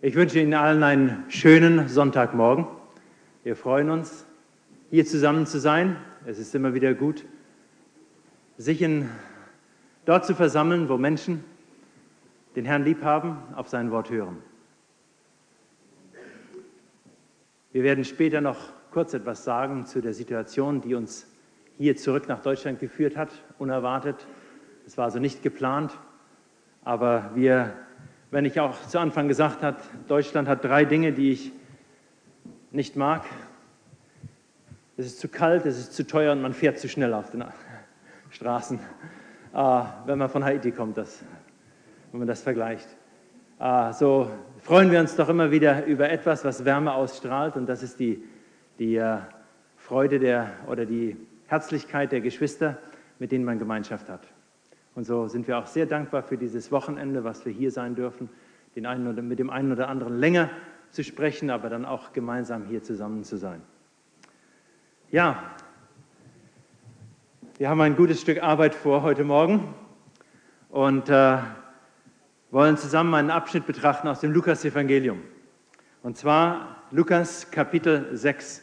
Ich wünsche Ihnen allen einen schönen Sonntagmorgen. Wir freuen uns, hier zusammen zu sein. Es ist immer wieder gut, sich dort zu versammeln, wo Menschen den Herrn lieb haben, auf sein Wort hören. Wir werden später noch kurz etwas sagen zu der Situation, die uns hier zurück nach Deutschland geführt hat, unerwartet. Es war also nicht geplant, aber wenn ich auch zu Anfang gesagt habe, Deutschland hat 3 Dinge, die ich nicht mag. Es ist zu kalt, es ist zu teuer und man fährt zu schnell auf den Straßen. Wenn man von Haiti kommt, wenn man das vergleicht. So freuen wir uns doch immer wieder über etwas, was Wärme ausstrahlt, und das ist die Freude oder die Herzlichkeit der Geschwister, mit denen man Gemeinschaft hat. Und so sind wir auch sehr dankbar für dieses Wochenende, was wir hier sein dürfen, mit dem einen oder anderen länger zu sprechen, aber dann auch gemeinsam hier zusammen zu sein. Ja, wir haben ein gutes Stück Arbeit vor heute Morgen und wollen zusammen einen Abschnitt betrachten aus dem Lukas-Evangelium. Und zwar Lukas Kapitel 6.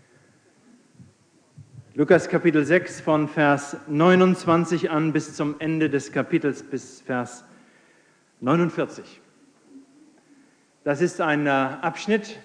Lukas Kapitel 6 von Vers 29 an bis zum Ende des Kapitels, bis Vers 49. Das ist ein Abschnitt,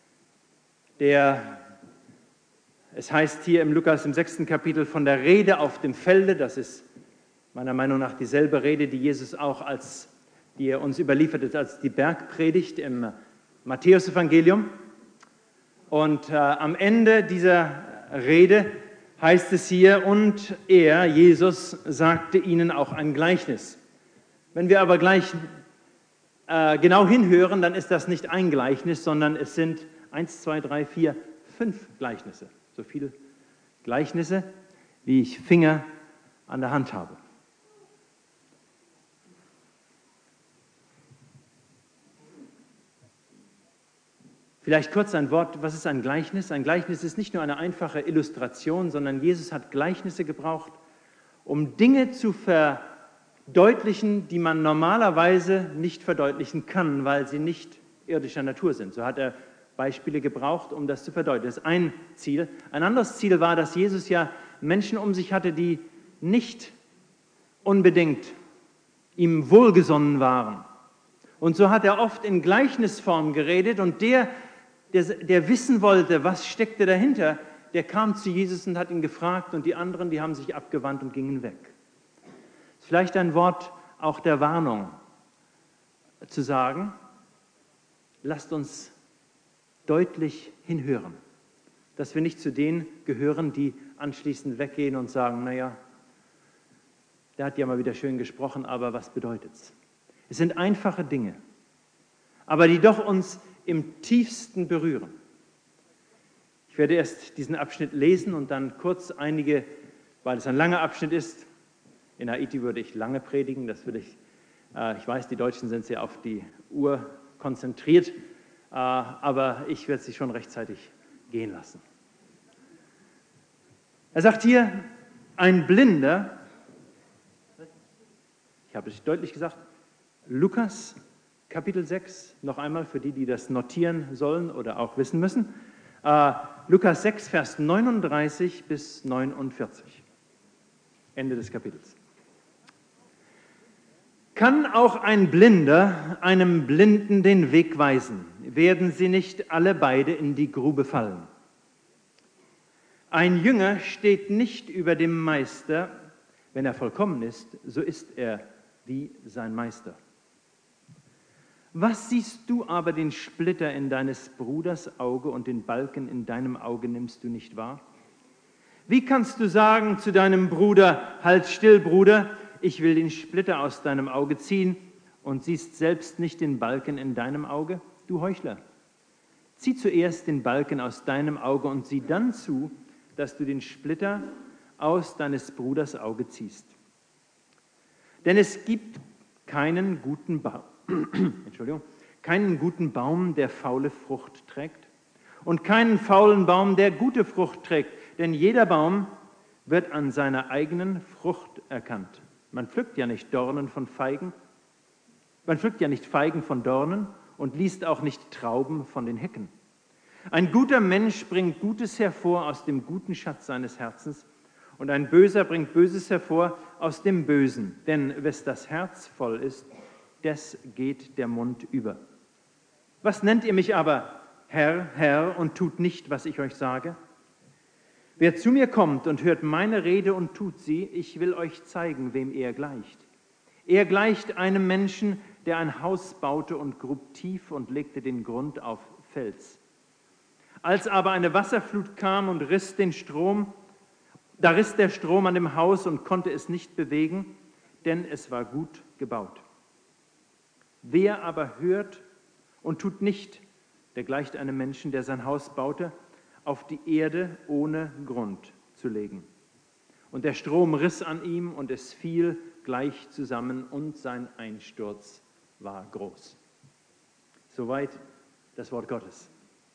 es heißt hier im Lukas im 6. Kapitel von der Rede auf dem Felde. Das ist meiner Meinung nach dieselbe Rede, die Jesus auch die er uns überliefert hat als die Bergpredigt im Matthäus-Evangelium. Und am Ende dieser Rede heißt es hier, und Jesus, sagte ihnen auch ein Gleichnis. Wenn wir aber gleich genau hinhören, dann ist das nicht ein Gleichnis, sondern es sind 1, 2, 3, 4, 5 Gleichnisse. So viele Gleichnisse, wie ich Finger an der Hand habe. Vielleicht kurz ein Wort, was ist ein Gleichnis? Ein Gleichnis ist nicht nur eine einfache Illustration, sondern Jesus hat Gleichnisse gebraucht, um Dinge zu verdeutlichen, die man normalerweise nicht verdeutlichen kann, weil sie nicht irdischer Natur sind. So hat er Beispiele gebraucht, um das zu verdeutlichen. Das ist ein Ziel. Ein anderes Ziel war, dass Jesus ja Menschen um sich hatte, die nicht unbedingt ihm wohlgesonnen waren. Und so hat er oft in Gleichnisform geredet, und der wissen wollte, was steckte dahinter, der kam zu Jesus und hat ihn gefragt, und die anderen, die haben sich abgewandt und gingen weg. Vielleicht ein Wort auch der Warnung zu sagen, lasst uns deutlich hinhören, dass wir nicht zu denen gehören, die anschließend weggehen und sagen, naja, der hat ja mal wieder schön gesprochen, aber was bedeutet's? Es sind einfache Dinge, aber die doch uns im tiefsten berühren. Ich werde erst diesen Abschnitt lesen und dann kurz einige, weil es ein langer Abschnitt ist. In Haiti würde ich lange predigen, ich weiß, die Deutschen sind sehr auf die Uhr konzentriert, aber ich werde sie schon rechtzeitig gehen lassen. Er sagt hier, ein Blinder, ich habe es deutlich gesagt, Lukas Kapitel 6, noch einmal für die das notieren sollen oder auch wissen müssen. Lukas 6, Vers 39 bis 49. Ende des Kapitels. Kann auch ein Blinder einem Blinden den Weg weisen? Werden sie nicht alle beide in die Grube fallen? Ein Jünger steht nicht über dem Meister. Wenn er vollkommen ist, so ist er wie sein Meister. Was siehst du aber den Splitter in deines Bruders Auge und den Balken in deinem Auge nimmst du nicht wahr? Wie kannst du sagen zu deinem Bruder, halt still, Bruder, ich will den Splitter aus deinem Auge ziehen, und siehst selbst nicht den Balken in deinem Auge? Du Heuchler, zieh zuerst den Balken aus deinem Auge und sieh dann zu, dass du den Splitter aus deines Bruders Auge ziehst. Denn es gibt keinen guten Baum, der faule Frucht trägt, und keinen faulen Baum, der gute Frucht trägt. Denn jeder Baum wird an seiner eigenen Frucht erkannt. Man pflückt ja nicht Feigen von Dornen und liest auch nicht Trauben von den Hecken. Ein guter Mensch bringt Gutes hervor aus dem guten Schatz seines Herzens, und ein Böser bringt Böses hervor aus dem Bösen. Denn wes das Herz voll ist, des geht der Mund über. Was nennt ihr mich aber, Herr, Herr, und tut nicht, was ich euch sage? Wer zu mir kommt und hört meine Rede und tut sie, ich will euch zeigen, wem er gleicht. Er gleicht einem Menschen, der ein Haus baute und grub tief und legte den Grund auf Fels. Als aber eine Wasserflut kam und riss der Strom an dem Haus und konnte es nicht bewegen, denn es war gut gebaut. Wer aber hört und tut nicht, der gleicht einem Menschen, der sein Haus baute, auf die Erde ohne Grund zu legen. Und der Strom riss an ihm und es fiel gleich zusammen und sein Einsturz war groß. Soweit das Wort Gottes.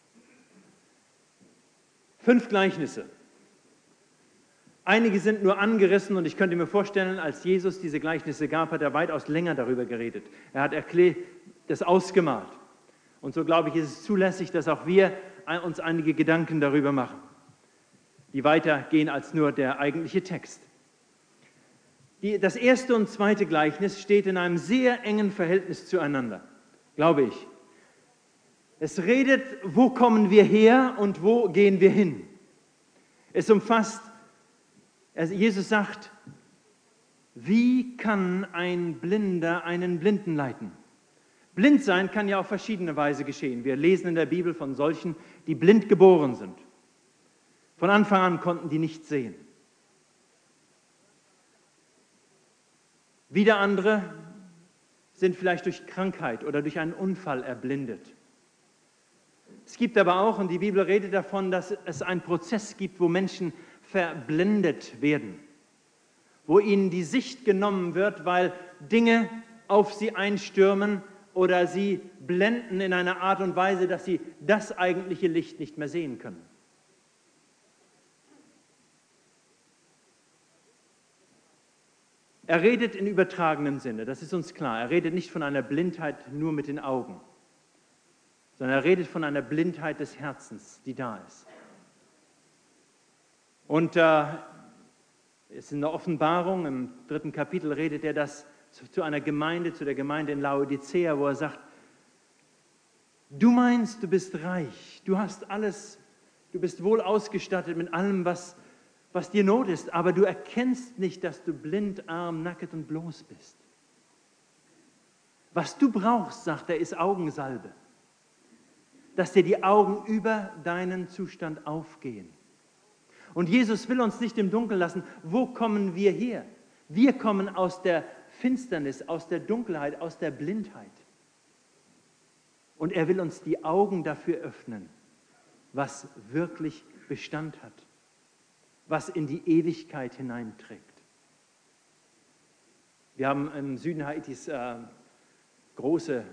5 Gleichnisse. Einige sind nur angerissen und ich könnte mir vorstellen, als Jesus diese Gleichnisse gab, hat er weitaus länger darüber geredet. Er hat das ausgemalt. Und so glaube ich, ist es zulässig, dass auch wir uns einige Gedanken darüber machen, die weitergehen als nur der eigentliche Text. Das erste und zweite Gleichnis steht in einem sehr engen Verhältnis zueinander, glaube ich. Es redet, wo kommen wir her und wo gehen wir hin. Es umfasst, Jesus sagt, wie kann ein Blinder einen Blinden leiten? Blind sein kann ja auf verschiedene Weise geschehen. Wir lesen in der Bibel von solchen, die blind geboren sind. Von Anfang an konnten die nicht sehen. Wieder andere sind vielleicht durch Krankheit oder durch einen Unfall erblindet. Es gibt aber auch, und die Bibel redet davon, dass es einen Prozess gibt, wo Menschen verblendet werden, wo ihnen die Sicht genommen wird, weil Dinge auf sie einstürmen oder sie blenden in einer Art und Weise, dass sie das eigentliche Licht nicht mehr sehen können. Er redet in übertragenem Sinne, das ist uns klar. Er redet nicht von einer Blindheit nur mit den Augen, sondern er redet von einer Blindheit des Herzens, die da ist. Und es ist in der Offenbarung, im 3. Kapitel redet er das zu einer Gemeinde, zu der Gemeinde in Laodicea, wo er sagt, du meinst, du bist reich, du hast alles, du bist wohl ausgestattet mit allem, was dir Not ist, aber du erkennst nicht, dass du blind, arm, nacket und bloß bist. Was du brauchst, sagt er, ist Augensalbe, dass dir die Augen über deinen Zustand aufgehen. Und Jesus will uns nicht im Dunkeln lassen. Wo kommen wir her? Wir kommen aus der Finsternis, aus der Dunkelheit, aus der Blindheit. Und er will uns die Augen dafür öffnen, was wirklich Bestand hat, was in die Ewigkeit hineinträgt. Wir haben im Süden Haitis große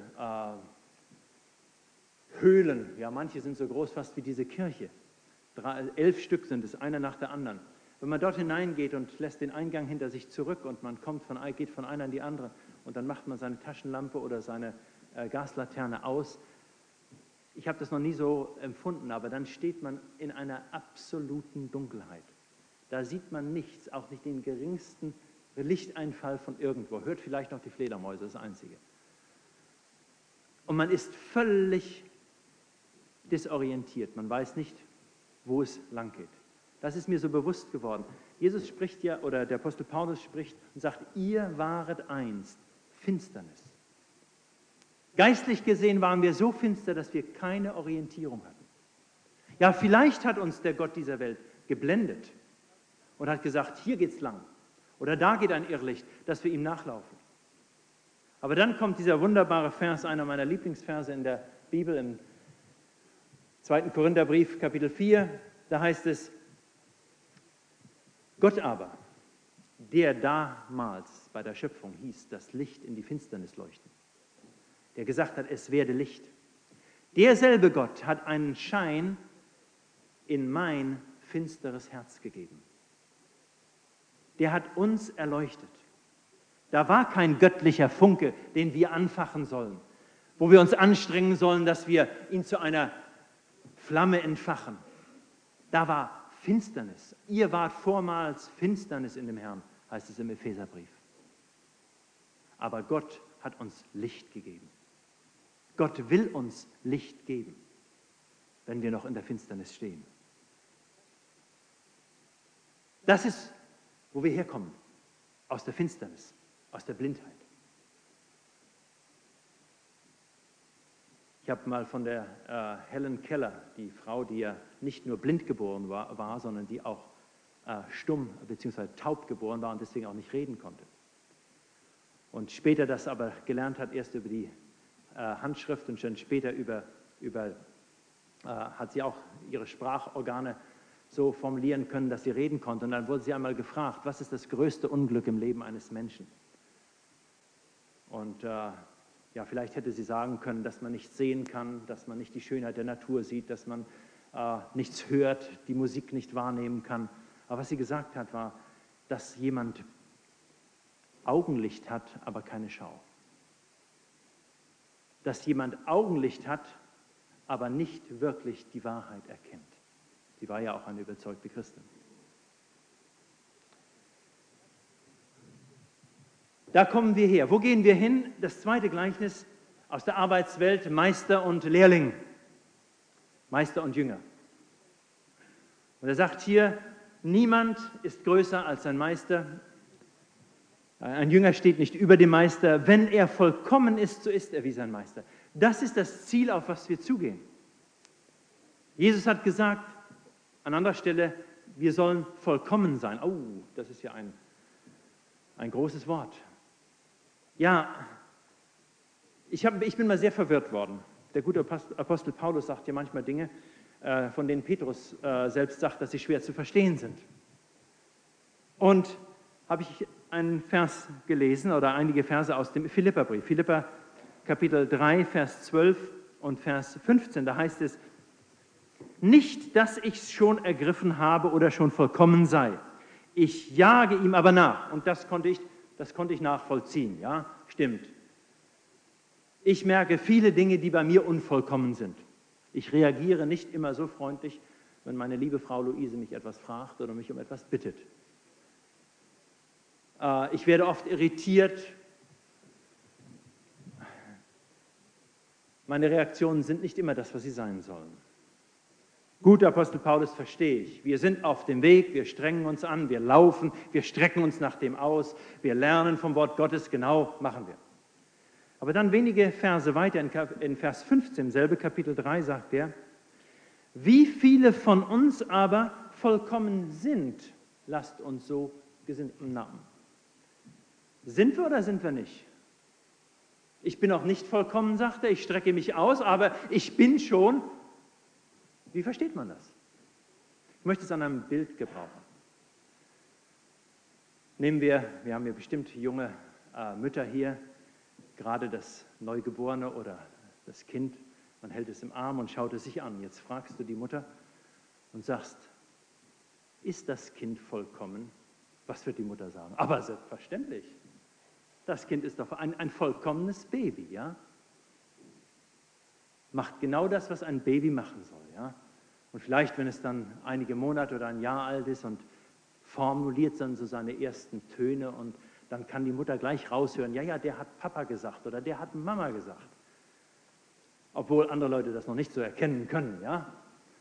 Höhlen, ja, manche sind so groß fast wie diese Kirche. 11 Stück sind es, einer nach der anderen. Wenn man dort hineingeht und lässt den Eingang hinter sich zurück und man geht von einer in die andere und dann macht man seine Taschenlampe oder seine Gaslaterne aus. Ich habe das noch nie so empfunden, aber dann steht man in einer absoluten Dunkelheit. Da sieht man nichts, auch nicht den geringsten Lichteinfall von irgendwo. Hört vielleicht noch die Fledermäuse, das Einzige. Und man ist völlig desorientiert. Man weiß nicht, wo es lang geht. Das ist mir so bewusst geworden. Jesus spricht ja, oder der Apostel Paulus spricht und sagt, ihr waret einst Finsternis. Geistlich gesehen waren wir so finster, dass wir keine Orientierung hatten. Ja, vielleicht hat uns der Gott dieser Welt geblendet und hat gesagt, hier geht's lang oder da geht ein Irrlicht, dass wir ihm nachlaufen. Aber dann kommt dieser wunderbare Vers, einer meiner Lieblingsverse in der Bibel, im 2. Korintherbrief, Kapitel 4, da heißt es, Gott aber, der damals bei der Schöpfung hieß, das Licht in die Finsternis leuchten, der gesagt hat, es werde Licht. Derselbe Gott hat einen Schein in mein finsteres Herz gegeben. Der hat uns erleuchtet. Da war kein göttlicher Funke, den wir anfachen sollen, wo wir uns anstrengen sollen, dass wir ihn zu einer Flamme entfachen. Da war Finsternis. Ihr wart vormals Finsternis in dem Herrn, heißt es im Epheserbrief. Aber Gott hat uns Licht gegeben. Gott will uns Licht geben, wenn wir noch in der Finsternis stehen. Das ist, wo wir herkommen, aus der Finsternis, aus der Blindheit. Ich habe mal von der Helen Keller, die Frau, die ja nicht nur blind geboren war, sondern die auch stumm bzw. taub geboren war und deswegen auch nicht reden konnte. Und später das aber gelernt hat, erst über die Handschrift und schon später hat sie auch ihre Sprachorgane so formulieren können, dass sie reden konnte. Und dann wurde sie einmal gefragt, was ist das größte Unglück im Leben eines Menschen? Und ja, vielleicht hätte sie sagen können, dass man nicht sehen kann, dass man nicht die Schönheit der Natur sieht, dass man nichts hört, die Musik nicht wahrnehmen kann. Aber was sie gesagt hat, war, dass jemand Augenlicht hat, aber keine Schau. Dass jemand Augenlicht hat, aber nicht wirklich die Wahrheit erkennt. Sie war ja auch eine überzeugte Christin. Da kommen wir her. Wo gehen wir hin? Das zweite Gleichnis aus der Arbeitswelt, Meister und Lehrling. Meister und Jünger. Und er sagt hier, niemand ist größer als sein Meister. Ein Jünger steht nicht über dem Meister. Wenn er vollkommen ist, so ist er wie sein Meister. Das ist das Ziel, auf was wir zugehen. Jesus hat gesagt, an anderer Stelle, wir sollen vollkommen sein. Oh, das ist ja ein großes Wort. Ja, ich bin mal sehr verwirrt worden. Der gute Apostel Paulus sagt ja manchmal Dinge, von denen Petrus selbst sagt, dass sie schwer zu verstehen sind. Und habe ich einen Vers gelesen oder einige Verse aus dem Philipperbrief. Philipper Kapitel 3, Vers 12 und Vers 15, da heißt es, nicht, dass ich es schon ergriffen habe oder schon vollkommen sei. Ich jage ihm aber nach. Und das konnte ich nachvollziehen. Ja, stimmt. Ich merke viele Dinge, die bei mir unvollkommen sind. Ich reagiere nicht immer so freundlich, wenn meine liebe Frau Luise mich etwas fragt oder mich um etwas bittet. Ich werde oft irritiert. Meine Reaktionen sind nicht immer das, was sie sein sollen. Gut, Apostel Paulus, verstehe ich. Wir sind auf dem Weg, wir strengen uns an, wir laufen, wir strecken uns nach dem aus, wir lernen vom Wort Gottes, genau, machen wir. Aber dann wenige Verse weiter, in Vers 15, selbe Kapitel 3, sagt er, wie viele von uns aber vollkommen sind, lasst uns so gesinnt nahmen. Sind wir oder sind wir nicht? Ich bin auch nicht vollkommen, sagt er, ich strecke mich aus, aber ich bin schon. Wie versteht man das? Ich möchte es an einem Bild gebrauchen. Nehmen wir haben ja bestimmt junge Mütter hier, gerade das Neugeborene oder das Kind, man hält es im Arm und schaut es sich an. Jetzt fragst du die Mutter und sagst, ist das Kind vollkommen? Was wird die Mutter sagen? Aber selbstverständlich. Das Kind ist doch ein vollkommenes Baby, ja? Macht genau das, was ein Baby machen soll. Ja? Und vielleicht, wenn es dann einige Monate oder ein Jahr alt ist und formuliert dann so seine ersten Töne und dann kann die Mutter gleich raushören, ja, der hat Papa gesagt oder der hat Mama gesagt. Obwohl andere Leute das noch nicht so erkennen können. Ja?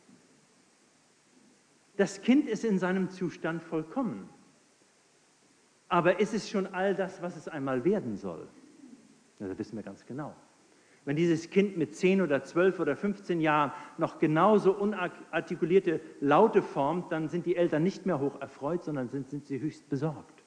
Das Kind ist in seinem Zustand vollkommen. Aber ist es schon all das, was es einmal werden soll? Das wissen wir ganz genau. Wenn dieses Kind mit 10 oder 12 oder 15 Jahren noch genauso unartikulierte Laute formt, dann sind die Eltern nicht mehr hoch erfreut, sondern sind sie höchst besorgt.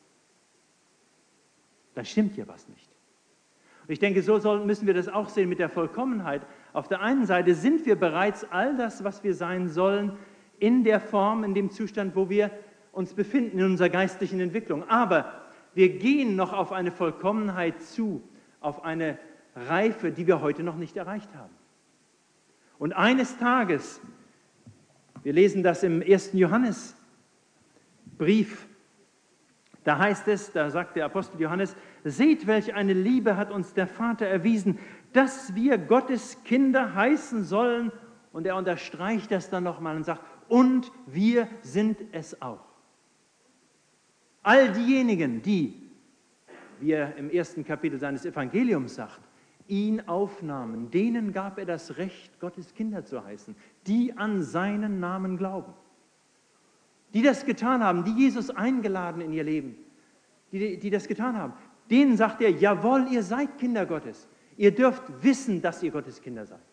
Dann stimmt hier was nicht. Und ich denke, so müssen wir das auch sehen mit der Vollkommenheit. Auf der einen Seite sind wir bereits all das, was wir sein sollen, in der Form, in dem Zustand, wo wir uns befinden in unserer geistlichen Entwicklung. Aber wir gehen noch auf eine Vollkommenheit zu, auf eine Reife, die wir heute noch nicht erreicht haben. Und eines Tages, wir lesen das im 1. Johannesbrief, Da heißt es, da sagt der Apostel Johannes, seht, welch eine Liebe hat uns der Vater erwiesen, dass wir Gottes Kinder heißen sollen. Und er unterstreicht das dann nochmal und sagt, und wir sind es auch. All diejenigen, die, wie er im 1. Kapitel seines Evangeliums sagt, ihn aufnahmen, denen gab er das Recht, Gottes Kinder zu heißen, die an seinen Namen glauben. Die das getan haben, die Jesus eingeladen in ihr Leben, die das getan haben, denen sagt er, jawohl, ihr seid Kinder Gottes. Ihr dürft wissen, dass ihr Gottes Kinder seid.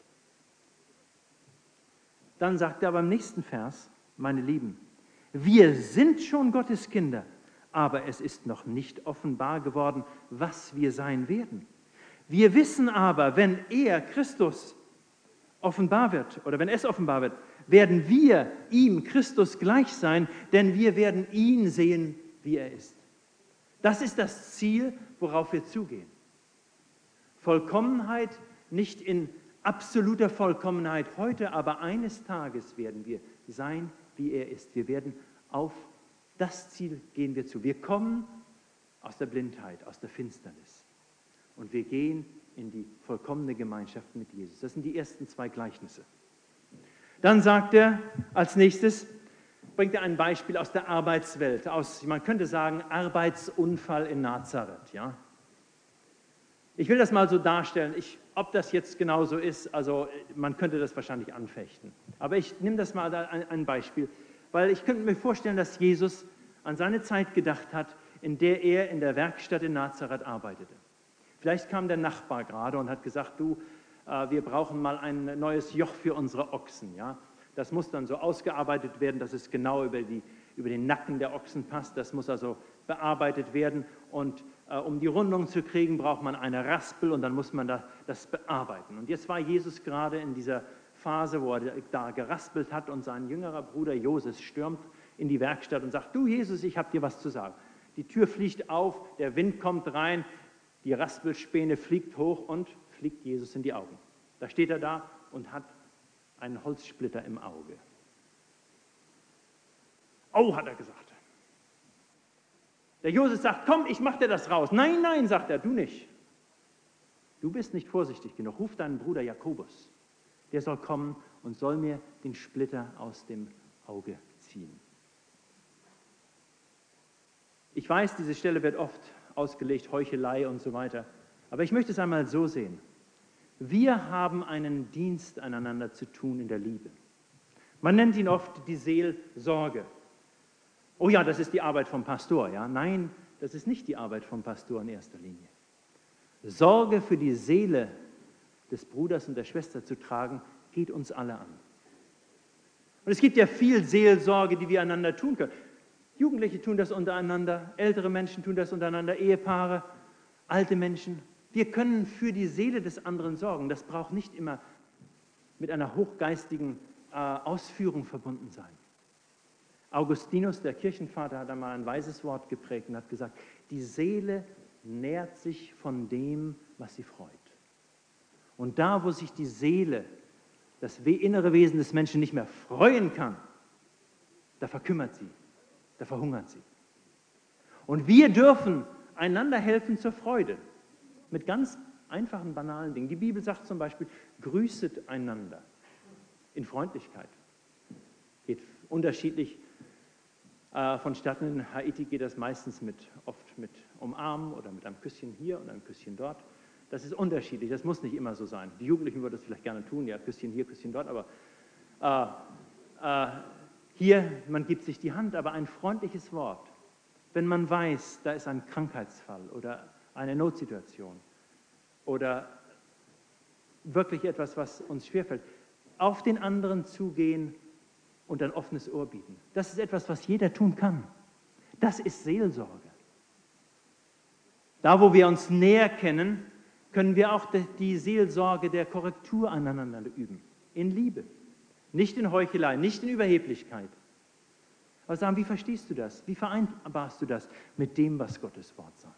Dann sagt er aber im nächsten Vers, meine Lieben, wir sind schon Gottes Kinder, aber es ist noch nicht offenbar geworden, was wir sein werden. Wir wissen aber, wenn er, Christus, offenbar wird, oder wenn es offenbar wird, werden wir ihm, Christus, gleich sein, denn wir werden ihn sehen, wie er ist. Das ist das Ziel, worauf wir zugehen. Vollkommenheit, nicht in absoluter Vollkommenheit heute, aber eines Tages werden wir sein, wie er ist. Wir werden auf das Ziel gehen wir zu. Wir kommen aus der Blindheit, aus der Finsternis und wir gehen in die vollkommene Gemeinschaft mit Jesus. Das sind die ersten 2 Gleichnisse. Dann sagt er als nächstes, bringt er ein Beispiel aus der Arbeitswelt, aus, man könnte sagen, Arbeitsunfall in Nazareth. Ja? Ich will das mal so darstellen, ob das jetzt genau so ist, also man könnte das wahrscheinlich anfechten. Aber ich nehme das mal ein Beispiel, weil ich könnte mir vorstellen, dass Jesus an seine Zeit gedacht hat, in der er in der Werkstatt in Nazareth arbeitete. Vielleicht kam der Nachbar gerade und hat gesagt, du, wir brauchen mal ein neues Joch für unsere Ochsen. Ja? Das muss dann so ausgearbeitet werden, dass es genau über den Nacken der Ochsen passt. Das muss also bearbeitet werden. Und um die Rundung zu kriegen, braucht man eine Raspel und dann muss man das bearbeiten. Und jetzt war Jesus gerade in dieser Phase, wo er da geraspelt hat und sein jüngerer Bruder Joses stürmt in die Werkstatt und sagt, du Jesus, ich habe dir was zu sagen. Die Tür fliegt auf, der Wind kommt rein, die Raspelspäne fliegt hoch und fliegt Jesus in die Augen. Da steht er da und hat einen Holzsplitter im Auge. Oh, hat er gesagt. Der Josef sagt, komm, ich mach dir das raus. Nein, nein, sagt er, du nicht. Du bist nicht vorsichtig genug. Ruf deinen Bruder Jakobus. Der soll kommen und soll mir den Splitter aus dem Auge ziehen. Ich weiß, diese Stelle wird oft ausgelegt, Heuchelei und so weiter. Aber ich möchte es einmal so sehen. Wir haben einen Dienst aneinander zu tun in der Liebe. Man nennt ihn oft die Seelsorge. Oh ja, das ist die Arbeit vom Pastor. Ja? Nein, das ist nicht die Arbeit vom Pastor in erster Linie. Sorge für die Seele des Bruders und der Schwester zu tragen, geht uns alle an. Und es gibt ja viel Seelsorge, die wir einander tun können. Jugendliche tun das untereinander, ältere Menschen tun das untereinander, Ehepaare, alte Menschen. Wir können für die Seele des anderen sorgen. Das braucht nicht immer mit einer hochgeistigen Ausführung verbunden sein. Augustinus, der Kirchenvater, hat einmal ein weises Wort geprägt und hat gesagt, die Seele nährt sich von dem, was sie freut. Und da, wo sich die Seele, das innere Wesen des Menschen nicht mehr freuen kann, da verkümmert sie, da verhungert sie. Und wir dürfen einander helfen zur Freude. Mit ganz einfachen, banalen Dingen. Die Bibel sagt zum Beispiel, grüßet einander in Freundlichkeit. Geht unterschiedlich vonstatten. In Haiti geht das meistens oft mit Umarmen oder mit einem Küsschen hier und einem Küsschen dort. Das ist unterschiedlich, das muss nicht immer so sein. Die Jugendlichen würden das vielleicht gerne tun, ja, Küsschen hier, Küsschen dort, aber hier, man gibt sich die Hand, aber ein freundliches Wort. Wenn man weiß, da ist ein Krankheitsfall oder eine Notsituation oder wirklich etwas, was uns schwerfällt, auf den anderen zugehen und ein offenes Ohr bieten. Das ist etwas, was jeder tun kann. Das ist Seelsorge. Da, wo wir uns näher kennen, können wir auch die Seelsorge der Korrektur aneinander üben. In Liebe. Nicht in Heuchelei, nicht in Überheblichkeit. Aber sagen, wie verstehst du das? Wie vereinbarst du das mit dem, was Gottes Wort sagt?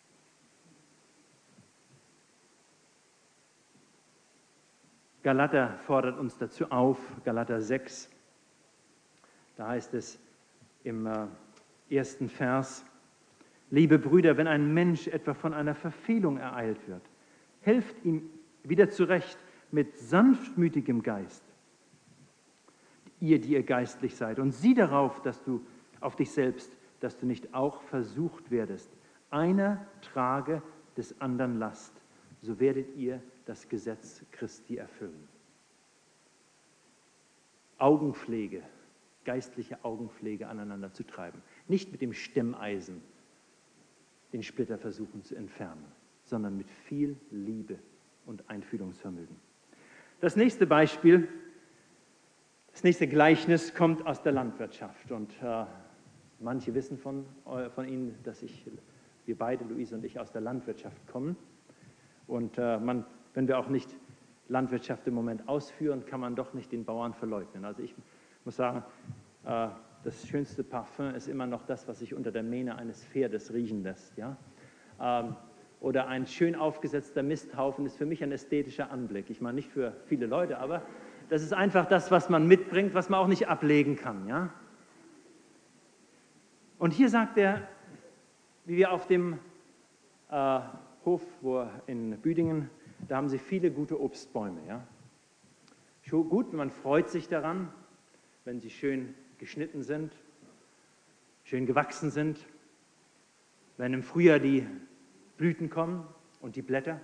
Galater fordert uns dazu auf, Galater 6, da heißt es im ersten Vers, Liebe Brüder, wenn ein Mensch etwa von einer Verfehlung ereilt wird, helft ihm wieder zurecht mit sanftmütigem Geist, ihr, die ihr geistlich seid, und sieh darauf, dass du auf dich selbst, dass du nicht auch versucht werdest. Einer trage des anderen Last, so werdet ihr das Gesetz Christi erfüllen. Augenpflege, geistliche Augenpflege aneinander zu treiben. Nicht mit dem Stemmeisen den Splitter versuchen zu entfernen, sondern mit viel Liebe und Einfühlungsvermögen. Das nächste Beispiel, das nächste Gleichnis kommt aus der Landwirtschaft. Und manche wissen von Ihnen, dass wir beide, Luise und ich, aus der Landwirtschaft kommen. Und wenn wir auch nicht Landwirtschaft im Moment ausführen, kann man doch nicht den Bauern verleugnen. Also ich muss sagen, das schönste Parfum ist immer noch das, was sich unter der Mähne eines Pferdes riechen lässt. Ja? Oder ein schön aufgesetzter Misthaufen ist für mich ein ästhetischer Anblick. Ich meine, nicht für viele Leute, aber das ist einfach das, was man mitbringt, was man auch nicht ablegen kann. Ja? Und hier sagt er, wie wir auf dem Hof in Büdingen, da haben sie viele gute Obstbäume. Ja? Schon gut, man freut sich daran, wenn sie schön geschnitten sind, schön gewachsen sind, wenn im Frühjahr die Blüten kommen und die Blätter,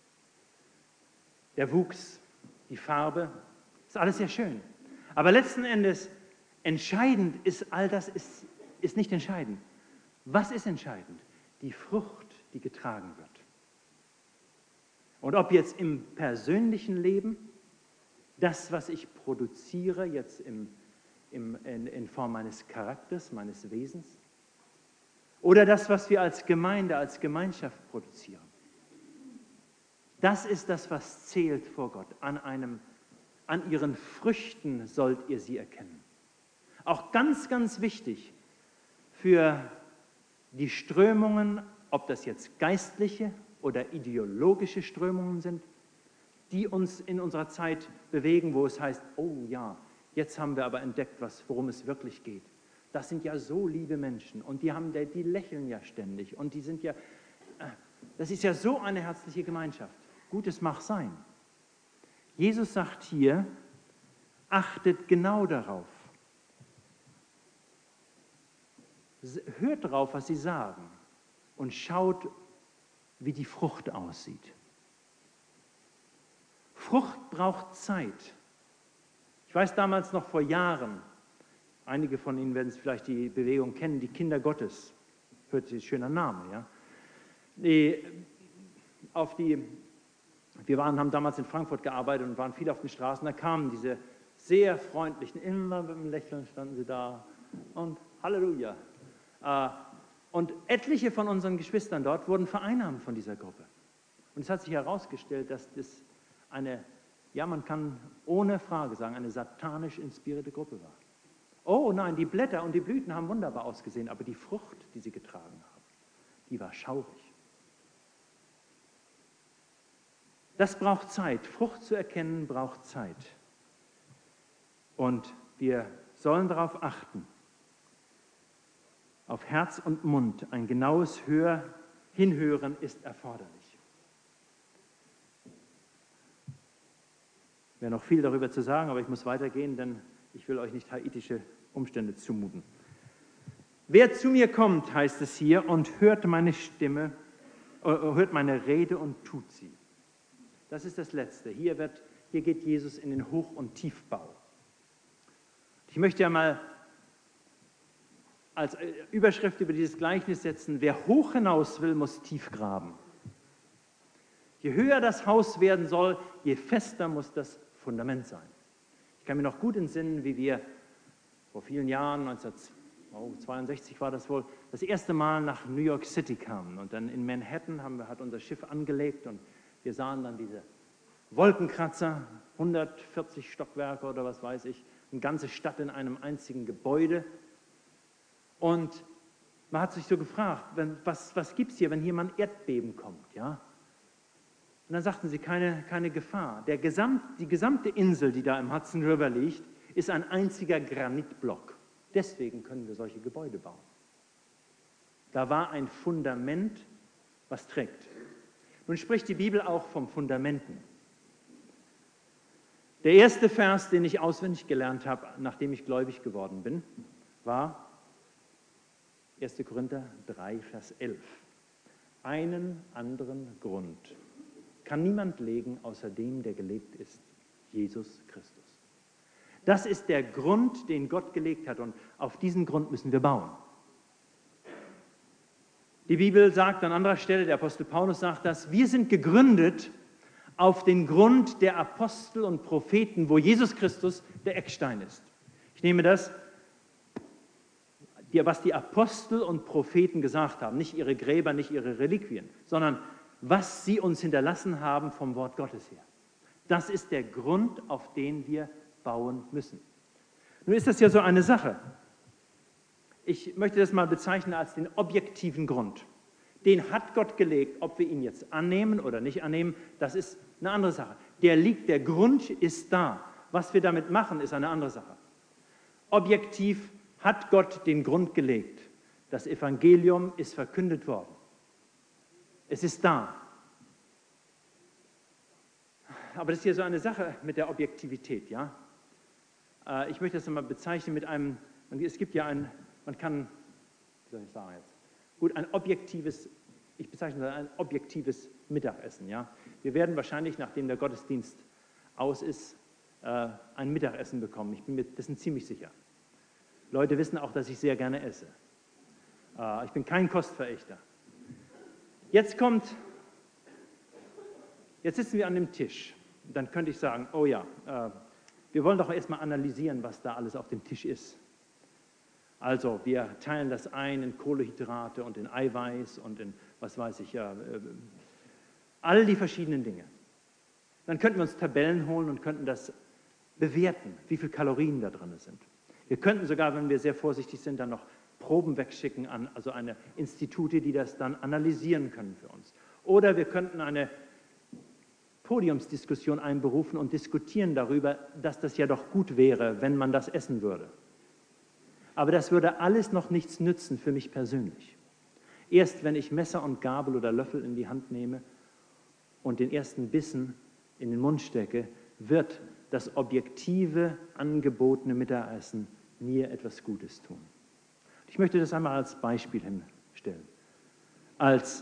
der Wuchs, die Farbe, ist alles sehr schön. Aber letzten Endes entscheidend ist all das ist nicht entscheidend. Was ist entscheidend? Die Frucht, die getragen wird. Und ob jetzt im persönlichen Leben das, was ich produziere, jetzt in Form meines Charakters, meines Wesens, oder das, was wir als Gemeinde, als Gemeinschaft produzieren. Das ist das, was zählt vor Gott. An ihren Früchten sollt ihr sie erkennen. Auch ganz, ganz wichtig für die Strömungen, ob das jetzt geistliche oder ideologische Strömungen sind, die uns in unserer Zeit bewegen, wo es heißt, oh ja, jetzt haben wir aber entdeckt, worum es wirklich geht. Das sind ja so liebe Menschen und die lächeln ja ständig und das ist ja so eine herzliche Gemeinschaft. Gutes mag sein. Jesus sagt hier, achtet genau darauf. Hört darauf, was sie sagen und schaut, wie die Frucht aussieht. Frucht braucht Zeit. Ich weiß damals noch vor Jahren, einige von Ihnen werden vielleicht die Bewegung kennen, die Kinder Gottes. Hört sich ein schöner Name, ja? Wir haben damals in Frankfurt gearbeitet und waren viel auf den Straßen. Da kamen diese sehr freundlichen, immer mit einem Lächeln standen sie da und Halleluja. Und etliche von unseren Geschwistern dort wurden vereinnahmt von dieser Gruppe. Und es hat sich herausgestellt, dass das man kann ohne Frage sagen, eine satanisch inspirierte Gruppe war. Oh nein, die Blätter und die Blüten haben wunderbar ausgesehen, aber die Frucht, die sie getragen haben, die war schaurig. Das braucht Zeit. Frucht zu erkennen braucht Zeit. Und wir sollen darauf achten. Auf Herz und Mund ein genaues Hinhören ist erforderlich. Wäre noch viel darüber zu sagen, aber ich muss weitergehen, denn ich will euch nicht haitische Umstände zumuten. Wer zu mir kommt, heißt es hier, und hört meine Stimme, hört meine Rede und tut sie. Das ist das Letzte. Hier geht Jesus in den Hoch- und Tiefbau. Ich möchte ja mal als Überschrift über dieses Gleichnis setzen, wer hoch hinaus will, muss tief graben. Je höher das Haus werden soll, je fester muss das Fundament sein. Ich kann mir noch gut entsinnen, wie wir vor vielen Jahren, 1962 war das wohl, das erste Mal nach New York City kamen. Und dann in Manhattan hat unser Schiff angelegt und wir sahen dann diese Wolkenkratzer, 140 Stockwerke oder was weiß ich, eine ganze Stadt in einem einzigen Gebäude. Und man hat sich so gefragt, was gibt es hier, wenn hier mal ein Erdbeben kommt? Ja? Und dann sagten sie, keine Gefahr. Die gesamte Insel, die da im Hudson River liegt, ist ein einziger Granitblock. Deswegen können wir solche Gebäude bauen. Da war ein Fundament, was trägt. Nun spricht die Bibel auch vom Fundamenten. Der erste Vers, den ich auswendig gelernt habe, nachdem ich gläubig geworden bin, war 1. Korinther 3, Vers 11. Einen anderen Grund kann niemand legen, außer dem, der gelegt ist, Jesus Christus. Das ist der Grund, den Gott gelegt hat, und auf diesen Grund müssen wir bauen. Die Bibel sagt an anderer Stelle, der Apostel Paulus sagt das, wir sind gegründet auf den Grund der Apostel und Propheten, wo Jesus Christus der Eckstein ist. Ich nehme das, was die Apostel und Propheten gesagt haben, nicht ihre Gräber, nicht ihre Reliquien, sondern was sie uns hinterlassen haben vom Wort Gottes her. Das ist der Grund, auf den wir bauen müssen. Nun ist das ja so eine Sache. Ich möchte das mal bezeichnen als den objektiven Grund. Den hat Gott gelegt, ob wir ihn jetzt annehmen oder nicht annehmen, das ist eine andere Sache. Der Grund ist da. Was wir damit machen, ist eine andere Sache. Objektiv hat Gott den Grund gelegt. Das Evangelium ist verkündet worden. Es ist da. Aber das ist hier so eine Sache mit der Objektivität, ja? Ich möchte das mal bezeichnen mit einem, es gibt ja man kann, wie soll ich sagen jetzt? Gut, ich bezeichne das ein objektives Mittagessen, ja? Wir werden wahrscheinlich, nachdem der Gottesdienst aus ist, ein Mittagessen bekommen. Ich bin mir dessen ziemlich sicher. Leute wissen auch, dass ich sehr gerne esse. Ich bin kein Kostverächter. Jetzt sitzen wir an dem Tisch. Dann könnte ich sagen, oh ja, wir wollen doch erstmal analysieren, was da alles auf dem Tisch ist. Also, wir teilen das ein in Kohlenhydrate und in Eiweiß und in, was weiß ich, all die verschiedenen Dinge. Dann könnten wir uns Tabellen holen und könnten das bewerten, wie viele Kalorien da drin sind. Wir könnten sogar, wenn wir sehr vorsichtig sind, dann noch Proben wegschicken an Institute, die das dann analysieren können für uns. Oder wir könnten eine Podiumsdiskussion einberufen und diskutieren darüber, dass das ja doch gut wäre, wenn man das essen würde. Aber das würde alles noch nichts nützen für mich persönlich. Erst wenn ich Messer und Gabel oder Löffel in die Hand nehme und den ersten Bissen in den Mund stecke, wird das objektive, angebotene Mittagessen mir etwas Gutes tun. Ich möchte das einmal als Beispiel hinstellen. Als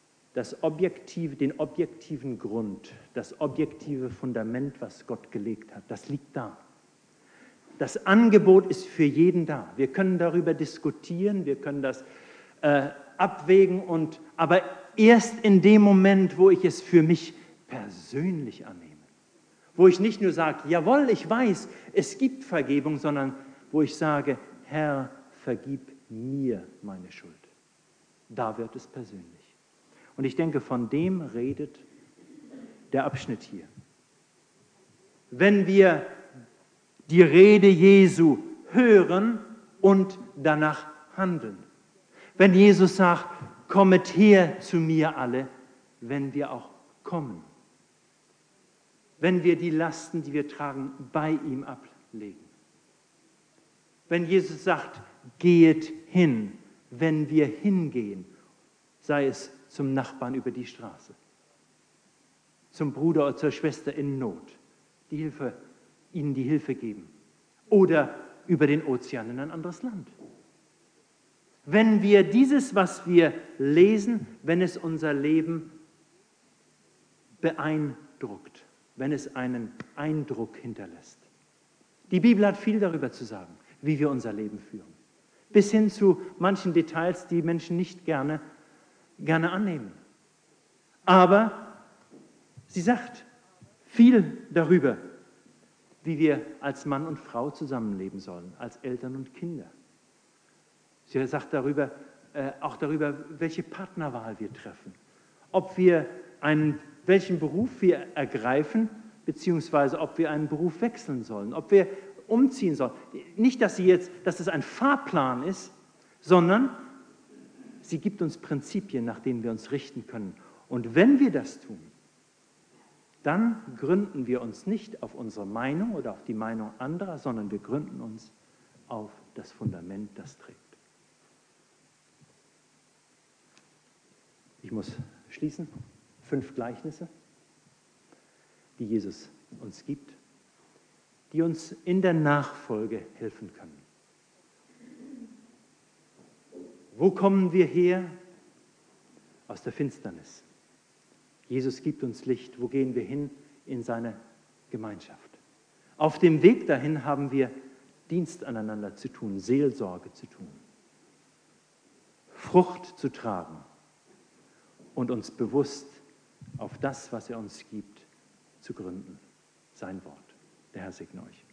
den objektiven Grund, das objektive Fundament, was Gott gelegt hat, das liegt da. Das Angebot ist für jeden da. Wir können darüber diskutieren, wir können das abwägen, aber erst in dem Moment, wo ich es für mich persönlich annehme, wo ich nicht nur sage, jawohl, ich weiß, es gibt Vergebung, sondern wo ich sage, Herr, vergib mir meine Schuld. Da wird es persönlich. Und ich denke, von dem redet der Abschnitt hier. Wenn wir die Rede Jesu hören und danach handeln. Wenn Jesus sagt, kommet her zu mir alle, wenn wir auch kommen. Wenn wir die Lasten, die wir tragen, bei ihm ablegen. Wenn Jesus sagt, geht hin, wenn wir hingehen, sei es zum Nachbarn über die Straße, zum Bruder oder zur Schwester in Not, ihnen die Hilfe geben oder über den Ozean in ein anderes Land. Wenn wir dieses, was wir lesen, wenn es unser Leben beeindruckt, wenn es einen Eindruck hinterlässt. Die Bibel hat viel darüber zu sagen, wie wir unser Leben führen. Bis hin zu manchen Details, die Menschen nicht gerne annehmen. Aber sie sagt viel darüber, wie wir als Mann und Frau zusammenleben sollen, als Eltern und Kinder. Sie sagt auch darüber, welche Partnerwahl wir treffen, welchen Beruf wir ergreifen, beziehungsweise ob wir einen Beruf wechseln sollen, ob wir umziehen sollen. Nicht, dass es ein Fahrplan ist, sondern sie gibt uns Prinzipien, nach denen wir uns richten können. Und wenn wir das tun, dann gründen wir uns nicht auf unsere Meinung oder auf die Meinung anderer, sondern wir gründen uns auf das Fundament, das trägt. Ich muss schließen. 5 Gleichnisse, die Jesus uns gibt, die uns in der Nachfolge helfen können. Wo kommen wir her? Aus der Finsternis. Jesus gibt uns Licht. Wo gehen wir hin? In seine Gemeinschaft. Auf dem Weg dahin haben wir Dienst aneinander zu tun, Seelsorge zu tun, Frucht zu tragen und uns bewusst auf das, was er uns gibt, zu gründen. Sein Wort. Der Herr segne euch.